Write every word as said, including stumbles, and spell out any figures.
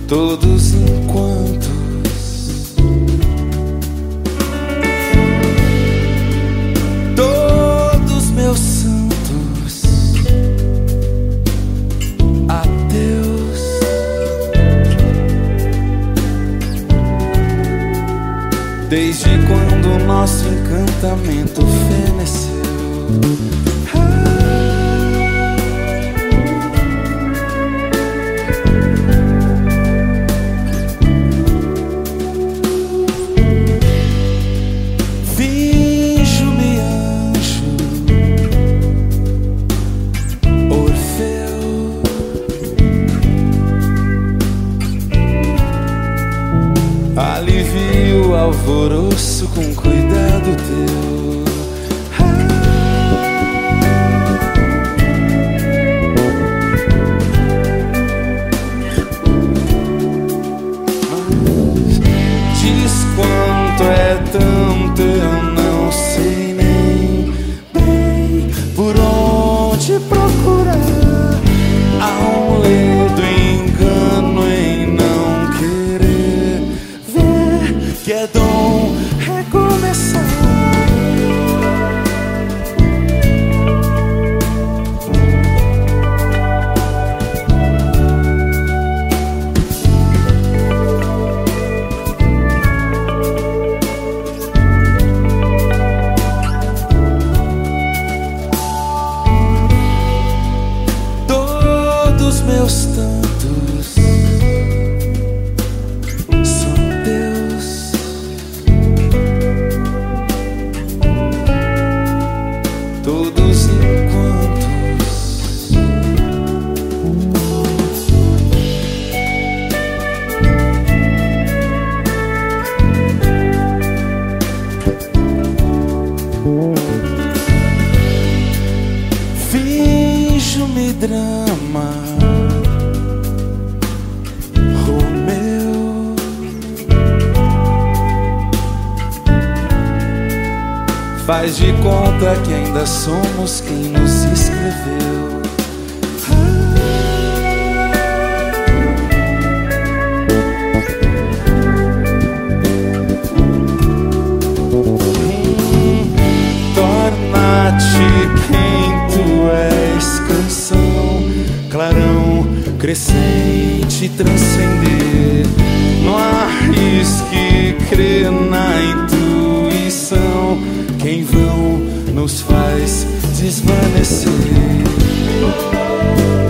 todos enquantos todos meus santos ateus, desde quando o nosso encantamento feneceu. Alivio o alvoroço com cuidado teu. Mas diz quanto é tanto, eu não sei nem bem por onde procurar. Há um ledo engano em não querer ver que é dom recomeçar. Todos meus tantos são teus, todos enquantos finjo-me drama, Romeu. Faz de conta que ainda somos quem nos escreveu. Torna-te quem tu és, canção, clarão, crescente, transcender. Não arrisque crer na intuição, que em vão nos faz desvanecer.